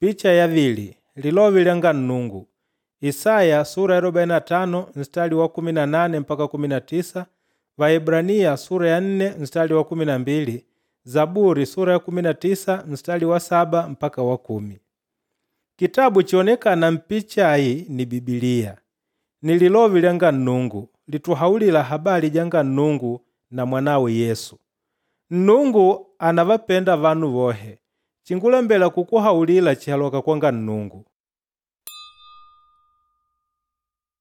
Picha ya vili lilovi lyanga Nnungu. Isaya sura ya 45 mstari wa 18 mpaka 19, Waebrania sura ya 4 mstari wa 12, Zaburi sura ya 19 mstari wa 7 mpaka wa 10. Kitabu chionekana mpicha hii ni Biblia. Ni lilovi lyanga Nnungu lituhaulila habari janga Nnungu na mwanawe Yesu. Nnungu anavapenda vanu vohe. Chingulembela kukuhaulila chihaloka kwanga Nnungu.